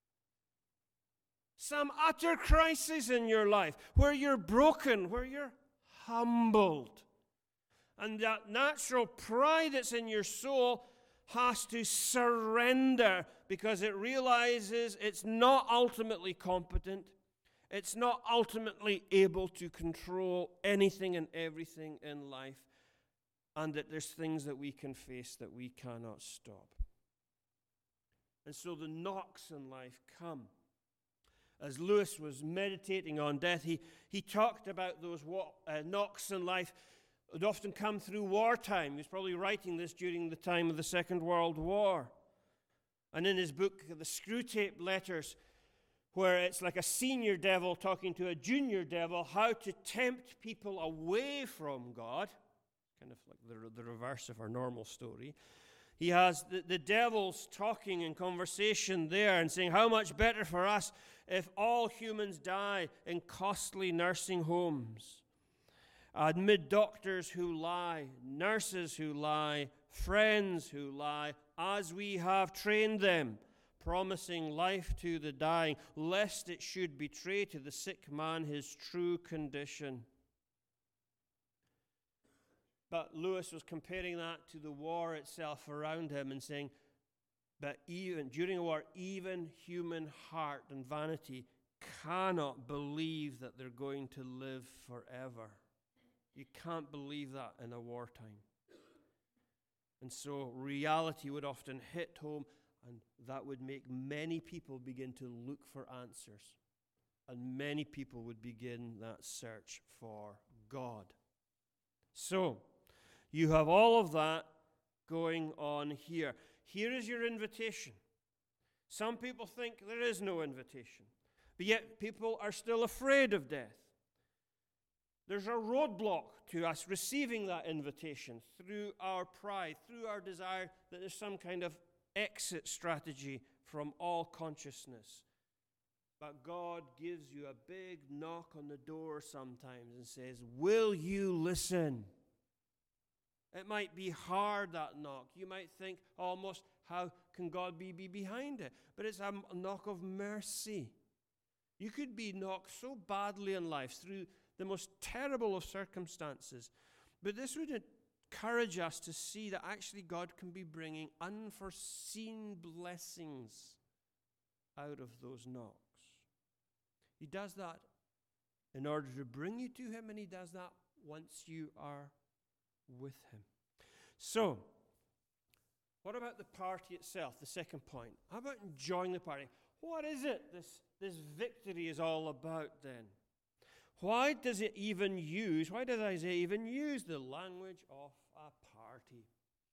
Some utter crisis in your life where you're broken, where you're humbled. And that natural pride that's in your soul has to surrender because it realizes it's not ultimately competent. It's not ultimately able to control anything and everything in life. And that there's things that we can face that we cannot stop. And so the knocks in life come. As Lewis was meditating on death, he, he talked about those wa- uh, knocks in life that often come through wartime. He was probably writing this during the time of the Second World War. And in his book, The Screwtape Letters, where it's like a senior devil talking to a junior devil, how to tempt people away from God, kind of like the, the reverse of our normal story. He has the, the devils talking in conversation there and saying, how much better for us if all humans die in costly nursing homes. Amid doctors who lie, nurses who lie, friends who lie, as we have trained them, promising life to the dying, lest it should betray to the sick man his true condition. But Lewis was comparing that to the war itself around him and saying, but even during a war, even human heart and vanity cannot believe that they're going to live forever. You can't believe that in a wartime. And so reality would often hit home, and that would make many people begin to look for answers. And many people would begin that search for God. So, you have all of that going on here. Here is your invitation. Some people think there is no invitation, but yet people are still afraid of death. There's a roadblock to us receiving that invitation through our pride, through our desire that there's some kind of exit strategy from all consciousness. But God gives you a big knock on the door sometimes and says, will you listen? It might be hard, that knock. You might think almost, how can God be, be behind it? But it's a knock of mercy. You could be knocked so badly in life through the most terrible of circumstances. But this would encourage us to see that actually God can be bringing unforeseen blessings out of those knocks. He does that in order to bring you to him, and he does that once you are with him. So, what about the party itself, the second point? How about enjoying the party? What is it this, this victory is all about then? Why does it even use, why does Isaiah even use the language of a party?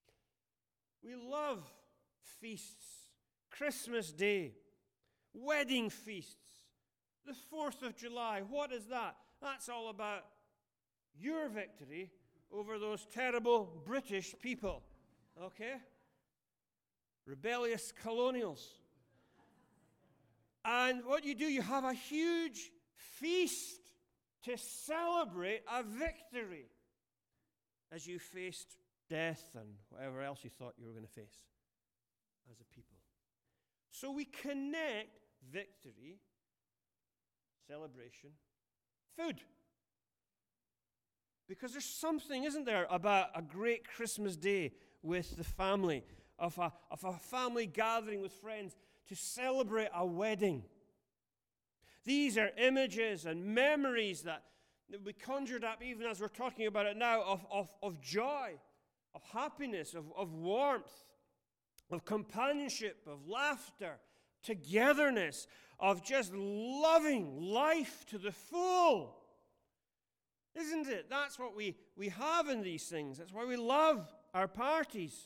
We love feasts, Christmas Day, wedding feasts, the fourth of July. What is that? That's all about your victory over those terrible British people, okay? Rebellious colonials. And what you do, you have a huge feast to celebrate a victory as you faced death and whatever else you thought you were going to face as a people. So we connect victory, celebration, food. Because there's something, isn't there, about a great Christmas day with the family, of a, of a family gathering with friends to celebrate a wedding. These are images and memories that, that we conjured up even as we're talking about it now of, of, of joy, of happiness, of, of warmth, of companionship, of laughter, togetherness, of just loving life to the full. Isn't it? That's what we, we have in these things. That's why we love our parties.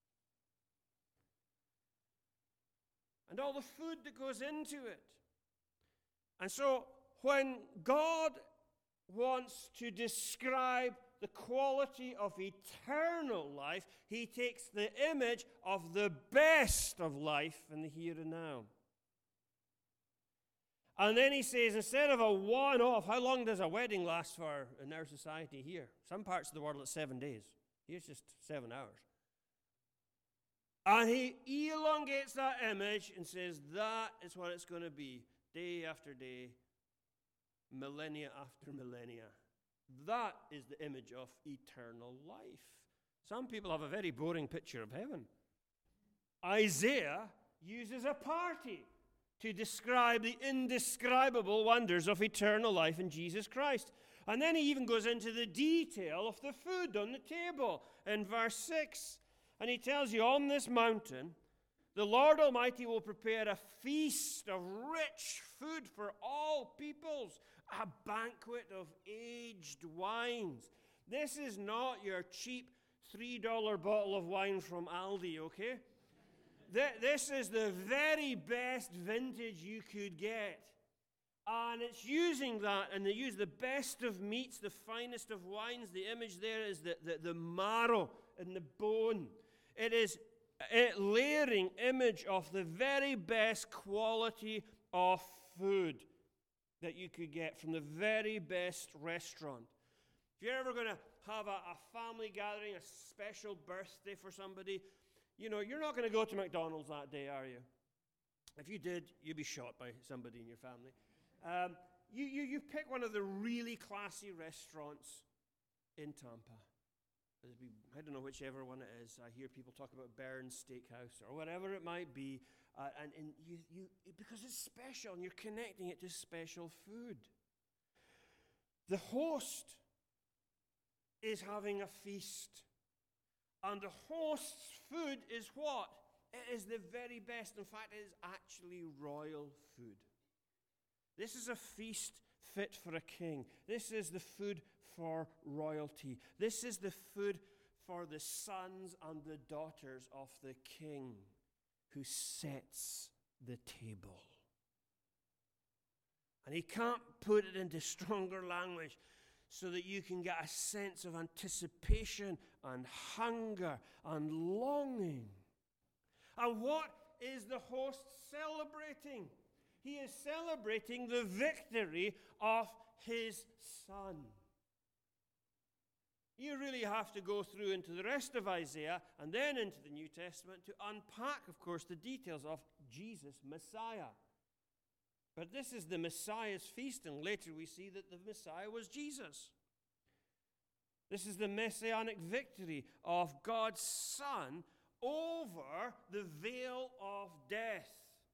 And all the food that goes into it. And so when God wants to describe the quality of eternal life, he takes the image of the best of life in the here and now. And then he says, instead of a one-off, how long does a wedding last for in our society here? Some parts of the world it's seven days. Here's just seven hours. And he elongates that image and says, that is what it's going to be, day after day, millennia after millennia. That is the image of eternal life. Some people have a very boring picture of heaven. Isaiah uses a party to describe the indescribable wonders of eternal life in Jesus Christ. And then he even goes into the detail of the food on the table in verse six. And he tells you, on this mountain, the Lord Almighty will prepare a feast of rich food for all peoples, a banquet of aged wines. This is not your cheap three dollar bottle of wine from Aldi, okay? This is the very best vintage you could get. And it's using that, and they use the best of meats, the finest of wines. The image there is the, the, the marrow and the bone. It is a layering image of the very best quality of food that you could get from the very best restaurant. If you're ever going to have a, a family gathering, a special birthday for somebody, you know, you're not going to go to McDonald's that day, are you? If you did, you'd be shot by somebody in your family. Um, you, you, you pick one of the really classy restaurants in Tampa. It'd be, I don't know whichever one it is. I hear people talk about Burns Steakhouse or whatever it might be. Uh, and and you, you, because it's special and you're connecting it to special food. The host is having a feast. And the host's food is what? It is the very best. In fact, it is actually royal food. This is a feast fit for a king. This is the food for royalty. This is the food for the sons and the daughters of the king who sets the table. And he can't put it into stronger language so that you can get a sense of anticipation and hunger and longing. And what is the host celebrating? He is celebrating the victory of his son. You really have to go through into the rest of Isaiah and then into the New Testament to unpack, of course, the details of Jesus, Messiah. But this is the Messiah's feast, and later we see that the Messiah was Jesus. This is the messianic victory of God's Son over the veil of death.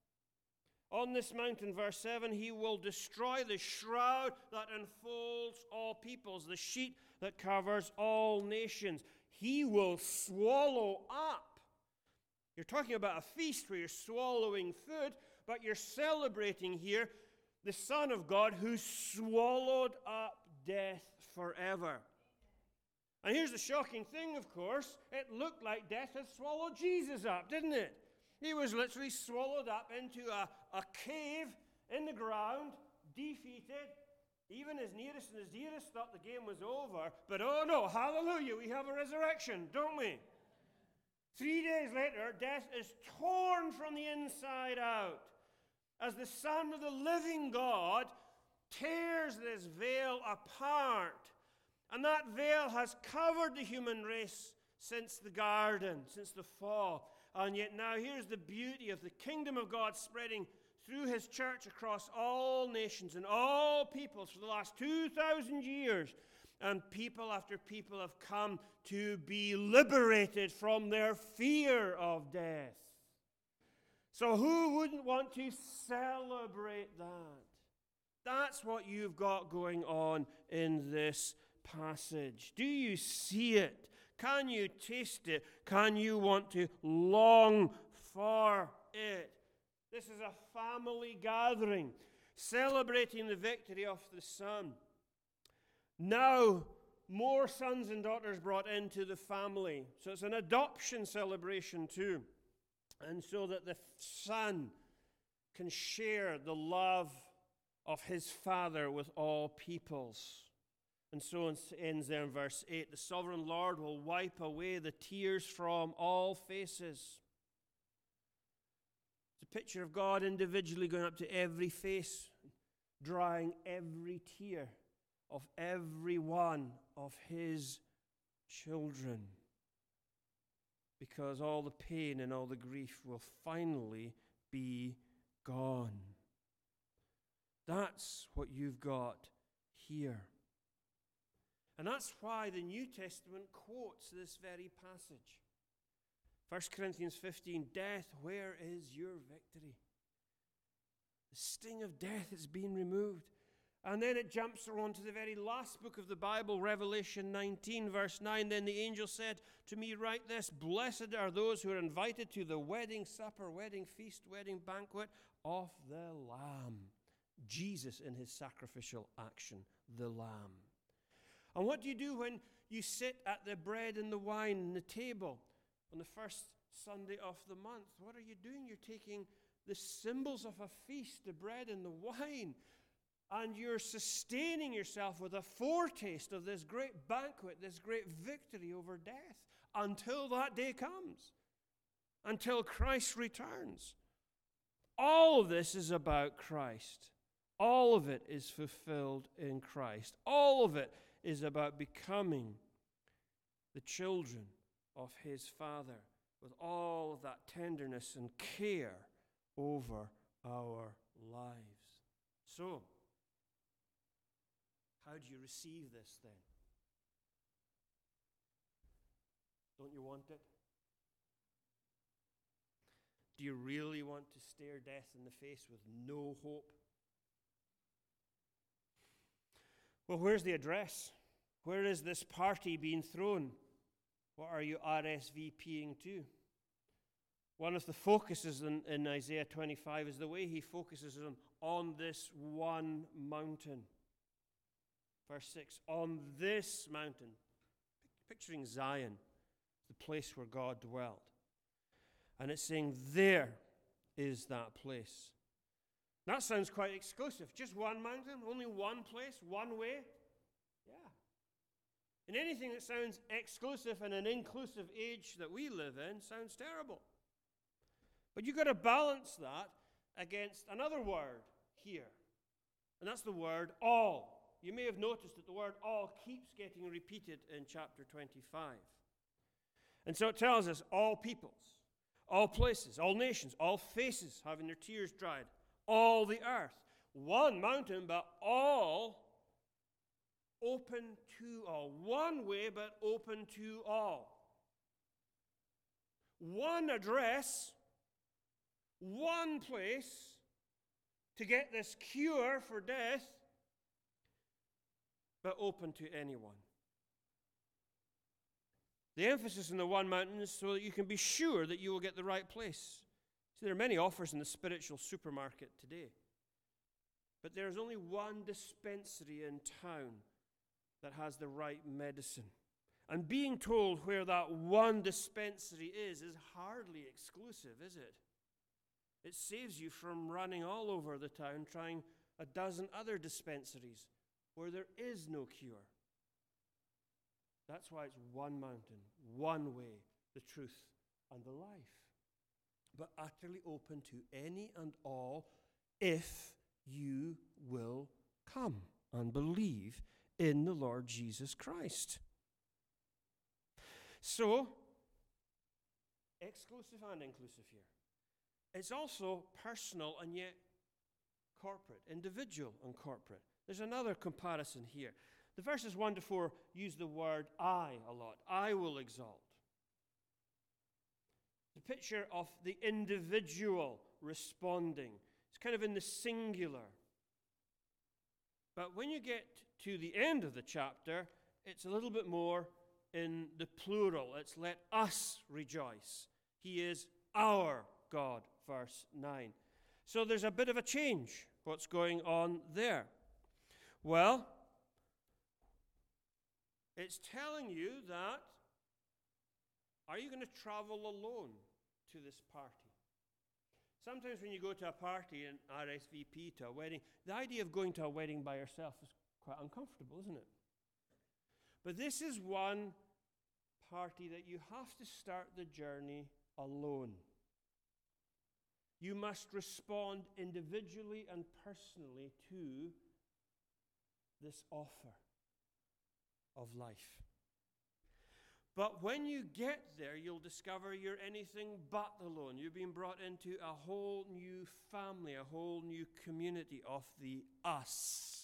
On this mountain, verse seven, he will destroy the shroud that enfolds all peoples, the sheet that covers all nations. He will swallow up. You're talking about a feast where you're swallowing food, but you're celebrating here the Son of God who swallowed up death forever. And here's the shocking thing, of course. It looked like death had swallowed Jesus up, didn't it? He was literally swallowed up into a, a cave in the ground, defeated. Even his nearest and his dearest thought the game was over. But oh no, hallelujah, we have a resurrection, don't we? Three days later, death is torn from the inside out as the Son of the living God tears this veil apart. And that veil has covered the human race since the garden, since the fall. And yet now here's the beauty of the kingdom of God spreading through his church across all nations and all peoples for the last two thousand years. And people after people have come to be liberated from their fear of death. So who wouldn't want to celebrate that? That's what you've got going on in this passage. Do you see it? Can you taste it? Can you want to long for it? This is a family gathering, celebrating the victory of the Son. Now, more sons and daughters brought into the family. So it's an adoption celebration too. And so that the Son can share the love of his Father with all peoples. And so it ends there in verse eight. The sovereign Lord will wipe away the tears from all faces. It's a picture of God individually going up to every face, drying every tear of every one of his children. Because all the pain and all the grief will finally be gone. That's what you've got here. And that's why the New Testament quotes this very passage. First Corinthians fifteen, death, where is your victory? The sting of death has been removed. And then it jumps on to the very last book of the Bible, Revelation nineteen, verse nine. Then the angel said to me, write this, blessed are those who are invited to the wedding supper, wedding feast, wedding banquet of the Lamb. Jesus in his sacrificial action, the Lamb. And what do you do when you sit at the bread and the wine and the table on the first Sunday of the month? What are you doing? You're taking the symbols of a feast, the bread and the wine, and you're sustaining yourself with a foretaste of this great banquet, this great victory over death, until that day comes. until Christ returns. All of this is about Christ. All of it is fulfilled in Christ. All of it is about becoming the children of his Father with all of that tenderness and care over our lives. So, how do you receive this then? Don't you want it? Do you really want to stare death in the face with no hope? Well, where's the address? Where is this party being thrown? What are you R S V P ing to? One of the focuses in, in Isaiah twenty-five is the way he focuses on, on this one mountain. Verse six, on this mountain, picturing Zion, the place where God dwelt. And it's saying there is that place. That sounds quite exclusive. Just one mountain, only one place, one way. Yeah. And anything that sounds exclusive in an inclusive age that we live in sounds terrible. But you've got to balance that against another word here. And that's the word all. You may have noticed that the word all keeps getting repeated in chapter twenty-five. And so it tells us all peoples, all places, all nations, all faces having their tears dried, all the earth. One mountain, but all open to all. One way, but open to all. One address, one place to get this cure for death, but open to anyone. The emphasis on the one mountain is so that you can be sure that you will get the right place. See, there are many offers in the spiritual supermarket today, but there is only one dispensary in town that has the right medicine. And being told where that one dispensary is is hardly exclusive, is it? It saves you from running all over the town trying a dozen other dispensaries where there is no cure. That's why it's one mountain, one way, the truth and the life. But utterly open to any and all if you will come and believe in the Lord Jesus Christ. So, exclusive and inclusive here. It's also personal and yet corporate, individual and corporate. There's another comparison here. The verses one to four use the word I a lot. I will exalt. The picture of the individual responding. It's kind of in the singular. But when you get to the end of the chapter, it's a little bit more in the plural. It's let us rejoice. He is our God, verse nine. So there's a bit of a change. What's going on there? Well, it's telling you that, are you going to travel alone to this party? Sometimes when you go to a party and R S V P to a wedding, the idea of going to a wedding by yourself is quite uncomfortable, isn't it? But this is one party that you have to start the journey alone. You must respond individually and personally to this offer of life. But when you get there, you'll discover you're anything but alone. You've been brought into a whole new family, a whole new community of the us.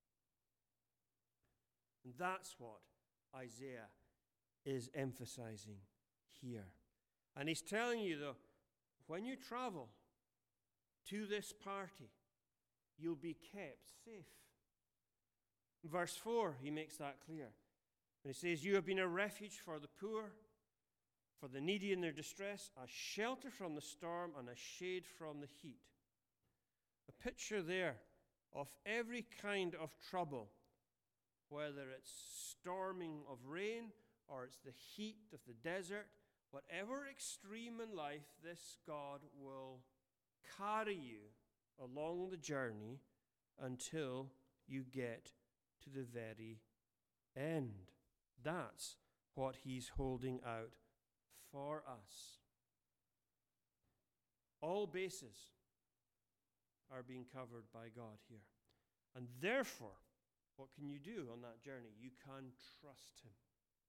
And that's what Isaiah is emphasizing here. And he's telling you, though, when you travel to this party, you'll be kept safe. In verse four, he makes that clear. And he says, you have been a refuge for the poor, for the needy in their distress, a shelter from the storm and a shade from the heat. A picture there of every kind of trouble, whether it's storming of rain or it's the heat of the desert, whatever extreme in life, this God will carry you along the journey until you get to the very end. That's what he's holding out for us. All bases are being covered by God here. And therefore, what can you do on that journey? You can trust him.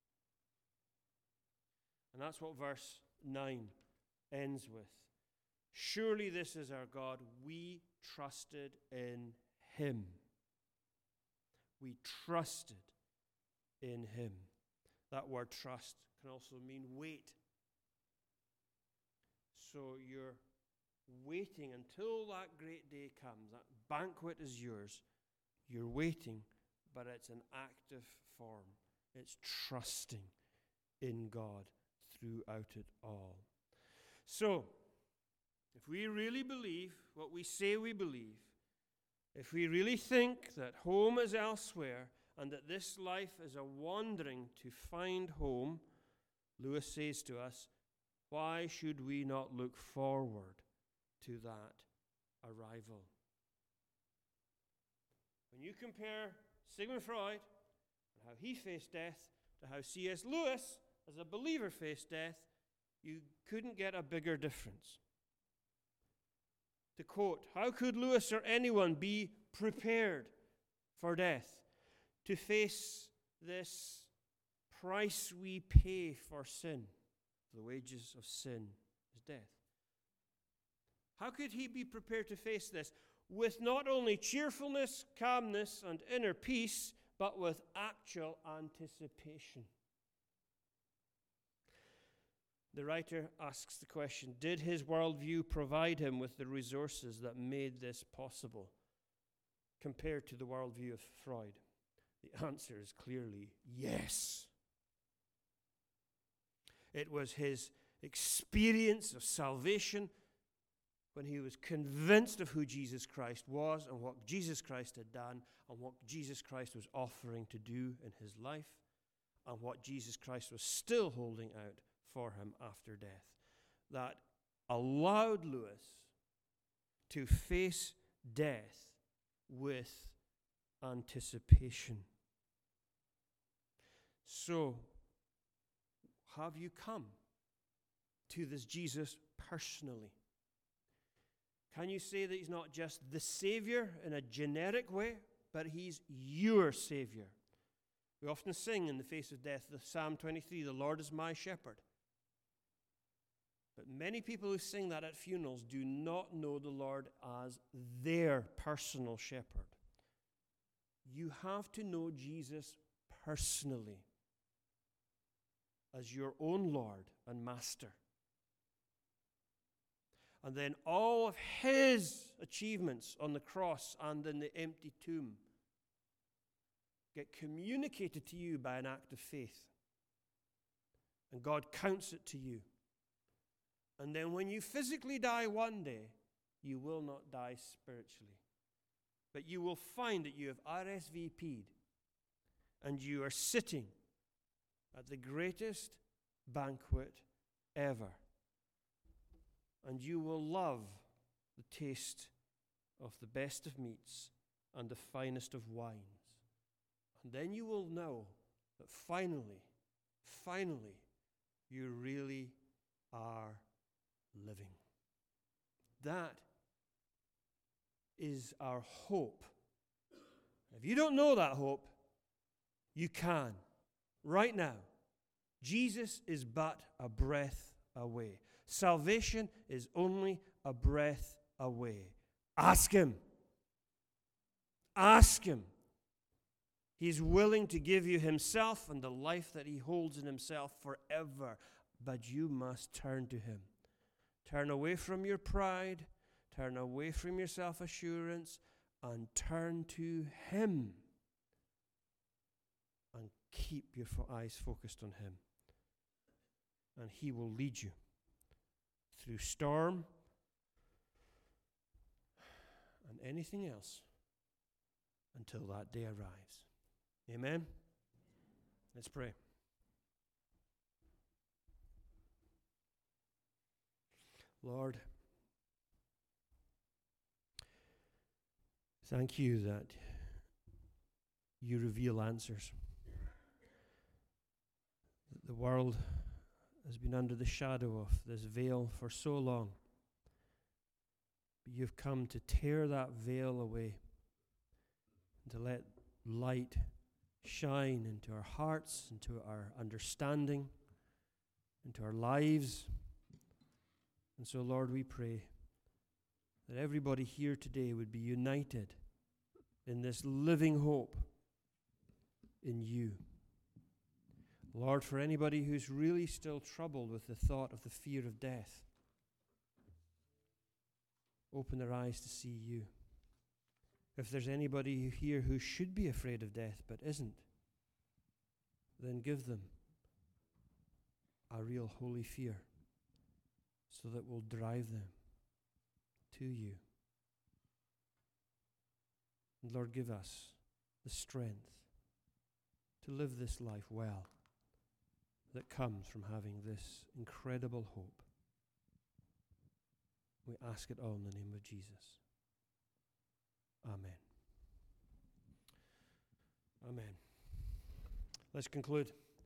And that's what verse nine ends with. Surely this is our God. We trusted in him. We trusted in him. That word trust can also mean wait. So you're waiting until that great day comes. That banquet is yours. You're waiting, but it's an active form. It's trusting in God throughout it all. So, if we really believe what we say we believe, if we really think that home is elsewhere and that this life is a wandering to find home, Lewis says to us, why should we not look forward to that arrival? When you compare Sigmund Freud and how he faced death to how C S Lewis, as a believer, faced death, you couldn't get a bigger difference. To quote, how could Lewis or anyone be prepared for death, to face this price we pay for sin? The wages of sin is death. How could he be prepared to face this with not only cheerfulness, calmness, and inner peace, but with actual anticipation? The writer asks the question, did his worldview provide him with the resources that made this possible compared to the worldview of Freud? The answer is clearly yes. It was his experience of salvation when he was convinced of who Jesus Christ was and what Jesus Christ had done and what Jesus Christ was offering to do in his life and what Jesus Christ was still holding out for him after death, that allowed Lewis to face death with anticipation. So, have you come to this Jesus personally? Can you say that he's not just the Savior in a generic way, but he's your Savior? We often sing in the face of death, the Psalm twenty-three, the Lord is my shepherd. But many people who sing that at funerals do not know the Lord as their personal shepherd. You have to know Jesus personally as your own Lord and Master. And then all of his achievements on the cross and in the empty tomb get communicated to you by an act of faith. And God counts it to you. And then when you physically die one day, you will not die spiritually. But you will find that you have R S V P'd and you are sitting at the greatest banquet ever. And you will love the taste of the best of meats and the finest of wines. And then you will know that finally, finally, you really are living. That is our hope. If you don't know that hope, you can. Right now, Jesus is but a breath away. Salvation is only a breath away. Ask him. Ask him. He's willing to give you himself and the life that he holds in himself forever. But you must turn to him. Turn away from your pride. Turn away from your self-assurance. And turn to him. And keep your fo- eyes focused on him. And he will lead you through storm and anything else until that day arrives. Amen? Let's pray. Lord, thank you that you reveal answers. The world has been under the shadow of this veil for so long. you've come to tear that veil away and to let light shine into our hearts, into our understanding, into our lives. And so, Lord, we pray that everybody here today would be united in this living hope in you. Lord, for anybody who's really still troubled with the thought of the fear of death, open their eyes to see you. If there's anybody here who should be afraid of death but isn't, then give them a real holy fear so that will drive them to you. And Lord, give us the strength to live this life well that comes from having this incredible hope. We ask it all in the name of Jesus. Amen. Amen. Let's conclude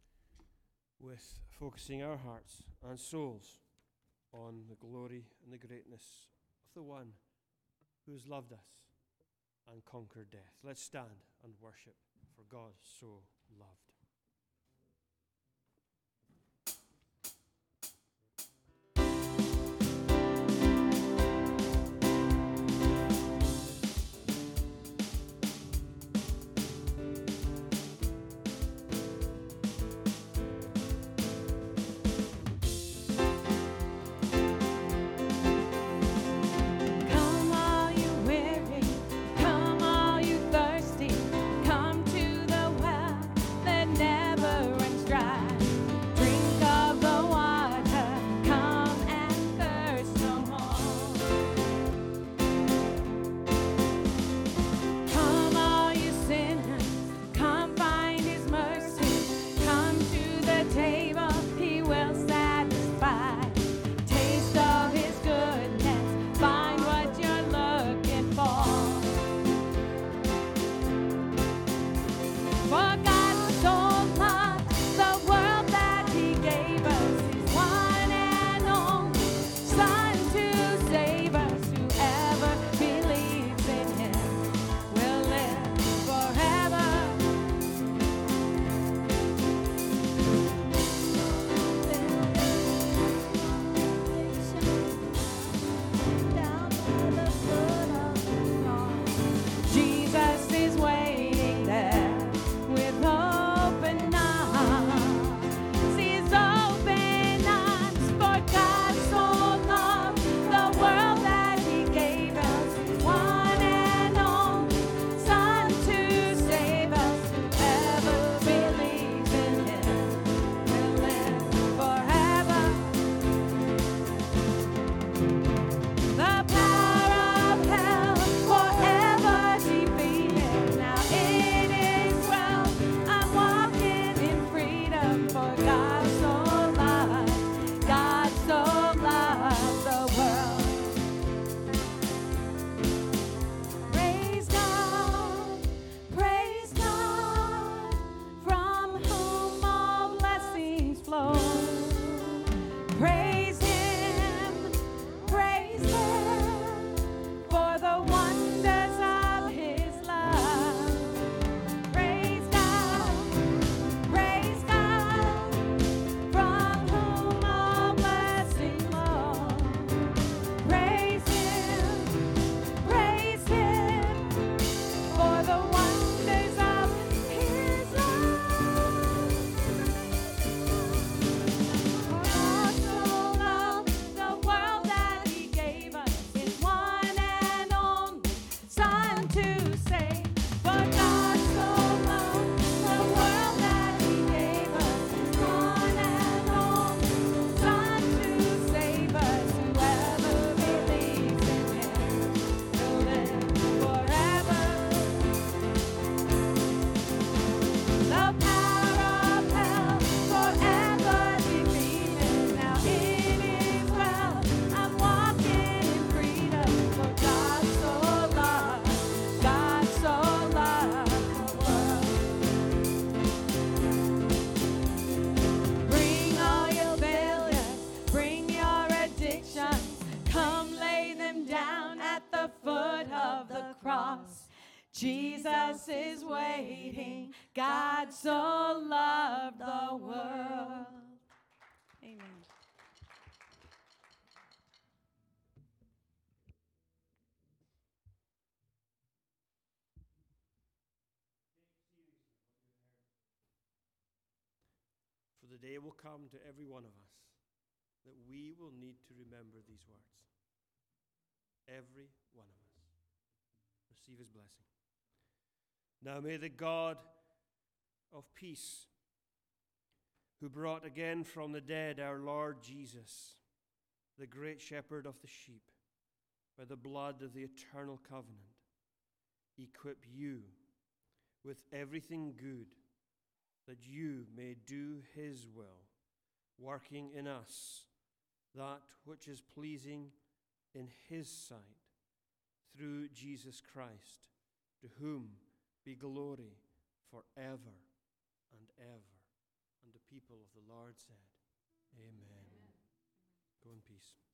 with focusing our hearts and souls on the glory and the greatness of the one who has loved us and conquered death. Let's stand and worship, for God so loved. At foot of the cross. Jesus is waiting. God so loved the world. Amen. For the day will come to every one of us that we will need to remember these words. Every one of us. Receive his blessing. Now may the God of peace, who brought again from the dead our Lord Jesus, the great shepherd of the sheep, by the blood of the eternal covenant, equip you with everything good, that you may do his will, working in us that which is pleasing in his sight, through Jesus Christ, to whom be glory forever and ever. And the people of the Lord said, Amen. Amen. Go in peace.